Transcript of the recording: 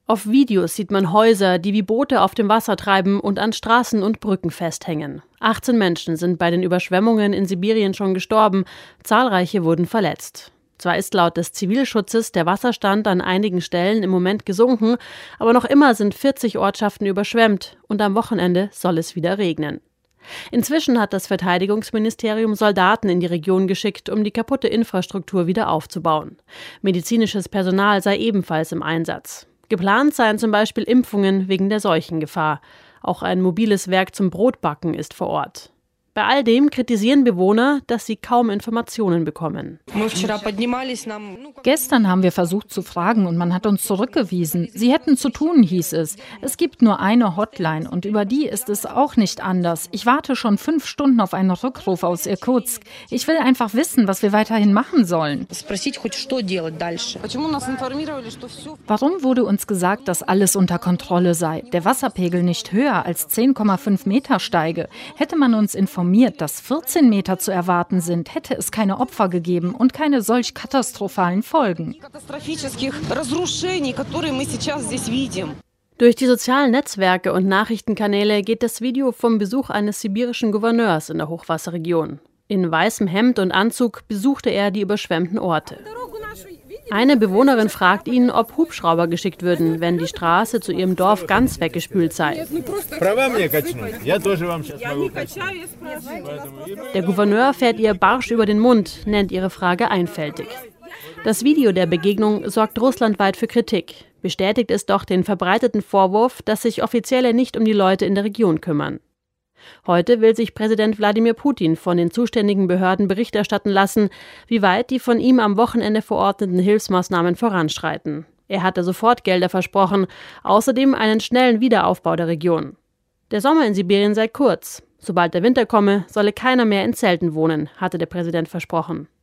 Auf Videos sieht man Häuser, die wie Boote auf dem Wasser treiben und an Straßen und Brücken festhängen. 18 Menschen sind bei den Überschwemmungen in Sibirien schon gestorben, zahlreiche wurden verletzt. Zwar ist laut des Zivilschutzes der Wasserstand an einigen Stellen im Moment gesunken, aber noch immer sind 40 Ortschaften überschwemmt und am Wochenende soll es wieder regnen. Inzwischen hat das Verteidigungsministerium Soldaten in die Region geschickt, um die kaputte Infrastruktur wieder aufzubauen. Medizinisches Personal sei ebenfalls im Einsatz. Geplant seien zum Beispiel Impfungen wegen der Seuchengefahr. Auch ein mobiles Werk zum Brotbacken ist vor Ort. Bei all dem kritisieren Bewohner, dass sie kaum Informationen bekommen. Gestern haben wir versucht zu fragen und man hat uns zurückgewiesen. Sie hätten zu tun, hieß es. Es gibt nur eine Hotline und über die ist es auch nicht anders. Ich warte schon 5 Stunden auf einen Rückruf aus Irkutsk. Ich will einfach wissen, was wir weiterhin machen sollen. Warum wurde uns gesagt, dass alles unter Kontrolle sei? Der Wasserpegel nicht höher als 10,5 Meter steige. Hätte man uns informiert, dass 14 Meter zu erwarten sind, hätte es keine Opfer gegeben und keine solch katastrophalen Folgen. Durch die sozialen Netzwerke und Nachrichtenkanäle geht das Video vom Besuch eines sibirischen Gouverneurs in der Hochwasserregion. In weißem Hemd und Anzug besuchte er die überschwemmten Orte. Eine Bewohnerin fragt ihn, ob Hubschrauber geschickt würden, wenn die Straße zu ihrem Dorf ganz weggespült sei. Der Gouverneur fährt ihr barsch über den Mund, nennt ihre Frage einfältig. Das Video der Begegnung sorgt russlandweit für Kritik. Bestätigt es doch den verbreiteten Vorwurf, dass sich Offizielle nicht um die Leute in der Region kümmern. Heute will sich Präsident Wladimir Putin von den zuständigen Behörden Bericht erstatten lassen, wie weit die von ihm am Wochenende verordneten Hilfsmaßnahmen voranschreiten. Er hatte Sofortgelder versprochen, außerdem einen schnellen Wiederaufbau der Region. Der Sommer in Sibirien sei kurz. Sobald der Winter komme, solle keiner mehr in Zelten wohnen, hatte der Präsident versprochen.